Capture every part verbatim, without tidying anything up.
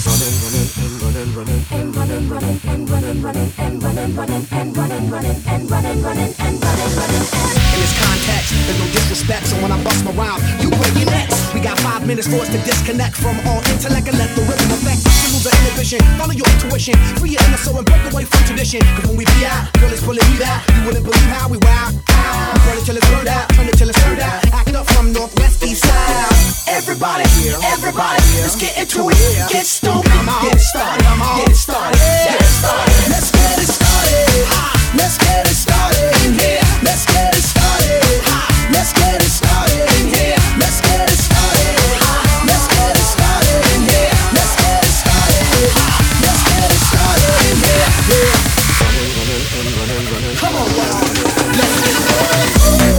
In this context, there's no disrespect, so when I bust my rhyme, you break your necks. We got five minutes for us to disconnect from all intellect and let the rhythm affect. You lose the inhibition, follow your intuition, free your inner soul and break away from tradition. Cause when we be out, girl, it's pulling me out. You wouldn't believe how we wow. We burn it till it's burned out, turn it till it's turned out. Act up from northwest, east side. Everybody here, everybody here, let's get into it. Get stoked, get it started, get it started, get it started. Let's get it started. Let's get it started in here. Let's get it started. Let's get it started in here. Let's get it started. Let's get it started in here. Let's get it started. Let's get it started in here. Come on, let's get it.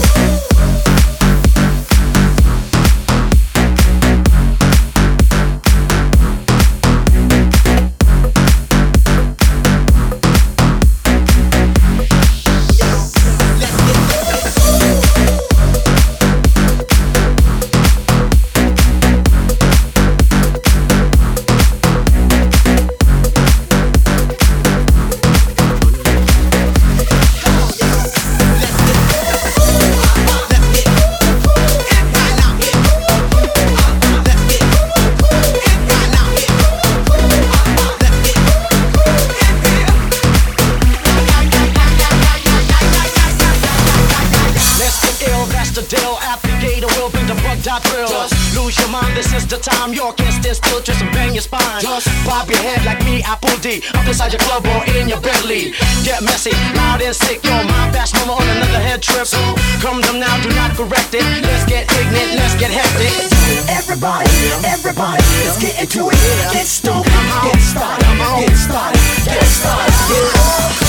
Lose your mind, this is the time. You can't stand still, twist and bang your spine. Just bob your head like me, Apple D. Up inside your club or in your Bentley. Get messy, loud and sick. Your mind fast mama on another head trip. So come them now, do not correct it. Let's get ignorant, let's get hectic. Everybody, everybody, let's get into it. Get stoked, get started, get started, get started.